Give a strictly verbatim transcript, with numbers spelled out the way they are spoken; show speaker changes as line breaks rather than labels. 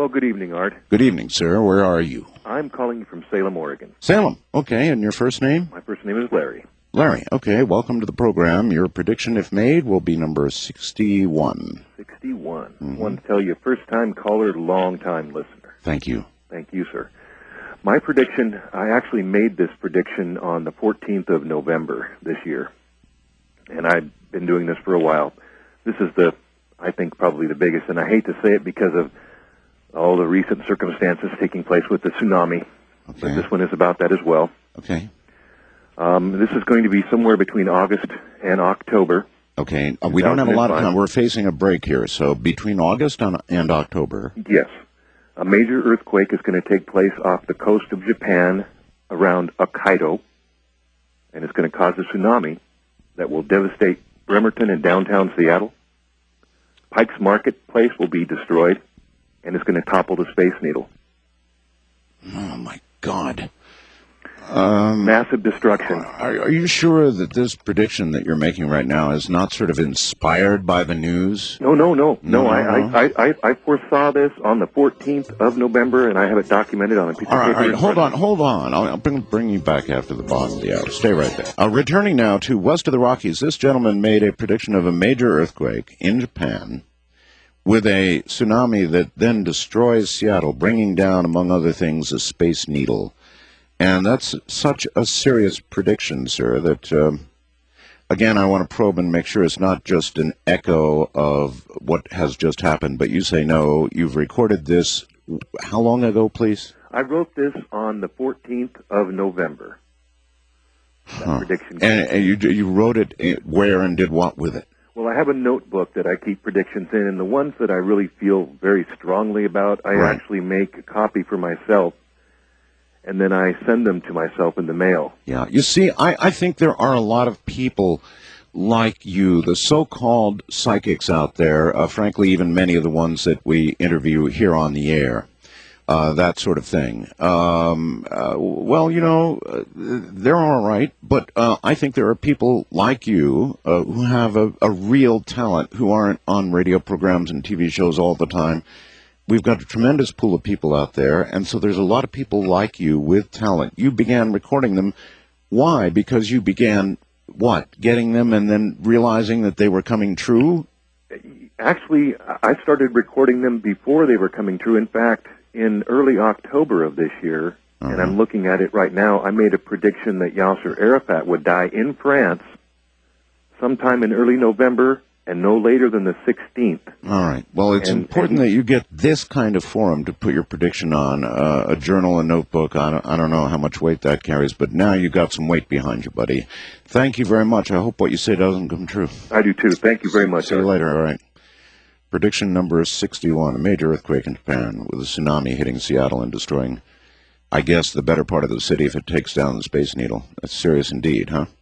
Well, good evening, Art.
Good evening, sir. Where are you?
I'm calling you from Salem, Oregon.
Salem. Okay, and your first name?
My first name is Larry.
Larry. Okay, welcome to the program. Your prediction, if made, will be number sixty-one.
sixty-one.
Mm-hmm.
I want to tell you, first-time caller, long-time listener.
Thank you.
Thank you, sir. My prediction, I actually made this prediction on the fourteenth of November this year, and I've been doing this for a while. This is the, I think, probably the biggest, and I hate to say it because of all the recent circumstances taking place with the tsunami,
Okay.
but this one is about that as well.
Okay.
Um, this is going to be somewhere between August and October.
Okay. Uh, we don't have a lot of
two thousand five.
time. We're facing a break here, so between August and, and October.
Yes. A major earthquake is going to take place off the coast of Japan around Hokkaido, and it's going to cause a tsunami that will devastate Bremerton and downtown Seattle. Pike's Marketplace will be destroyed, and it's going to topple the Space Needle.
Oh, my God. Um,
Massive destruction.
Are, are you sure that this prediction that you're making right now is not sort of inspired by the news?
No, no, no. No,
No,
I,
no.
I, I, I foresaw this on the fourteenth of November, and I have it documented on a piece
All
of
right,
paper.
all right,
in
hold
front
on, hold on. I'll, I'll bring, bring you back after the bottom of the hour. Stay right there. Uh, returning now to west of the Rockies, this gentleman made a prediction of a major earthquake in Japan with a tsunami that then destroys Seattle, bringing down, among other things, a Space Needle. And that's such a serious prediction, sir, that, um, again, I want to probe and make sure it's not just an echo of what has just happened, but you say no, you've recorded this. How long ago, please?
I wrote this on the fourteenth of November. That
Huh.
prediction.
And, and you, you wrote it where and did what with it?
Well, I have a notebook that I keep predictions in, and the ones that I really feel very strongly about, I
Right.
actually make a copy for myself, and then I send them to myself in the mail.
Yeah. You see, I, I think there are a lot of people like you, the so-called psychics out there, uh, frankly, even many of the ones that we interview here on the air, uh, that sort of thing. Um, uh, well, you know, uh, they're all right, but uh, I think there are people like you uh, who have a, a real talent, who aren't on radio programs and T V shows all the time. We've got a tremendous pool of people out there, and so there's a lot of people like you with talent. You began recording them. Why? Because you began, what, getting them and then realizing that they were coming true?
Actually, I started recording them before they were coming true. In fact, in early October of this year,
Uh-huh.
and I'm looking at it right now, I made a prediction that Yasser Arafat would die in France sometime in early November and no later than the sixteenth.
All right. Well, it's
And-
important
and-
that you get this kind of forum to put your prediction on, uh, a journal, a notebook. I don't, I don't know how much weight that carries, but now you got some weight behind you, buddy. Thank you very much. I hope what you say doesn't come true.
I do too. Thank you very much.
See you
Art.
later. All right. Prediction number sixty-one, a major earthquake in Japan with a tsunami hitting Seattle and destroying, I guess, the better part of the city if it takes down the Space Needle. That's serious indeed, huh?